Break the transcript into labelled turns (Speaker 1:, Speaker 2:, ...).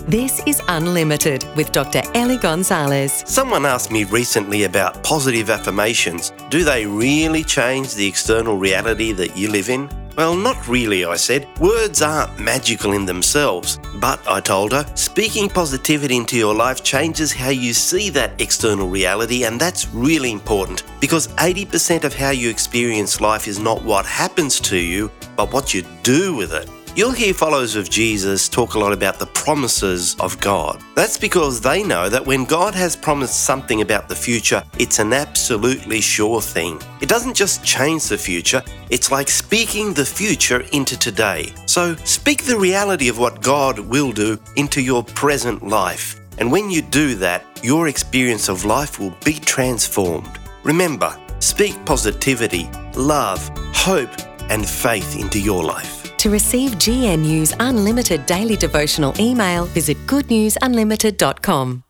Speaker 1: This is Unlimited with Dr. Ellie Gonzalez.
Speaker 2: Someone asked me recently about positive affirmations. Do they really change the external reality that you live in? Well, not really, I said. Words aren't magical in themselves. But, I told her, speaking positivity into your life changes how you see that external reality, and that's really important because 80% of how you experience life is not what happens to you, but what you do with it. You'll hear followers of Jesus talk a lot about the promises of God. That's because they know that when God has promised something about the future, it's an absolutely sure thing. It doesn't just change the future, it's like speaking the future into today. So speak the reality of what God will do into your present life. And when you do that, your experience of life will be transformed. Remember, speak positivity, love, hope, and faith into your life.
Speaker 1: To receive GNU's Unlimited daily devotional email, visit goodnewsunlimited.com.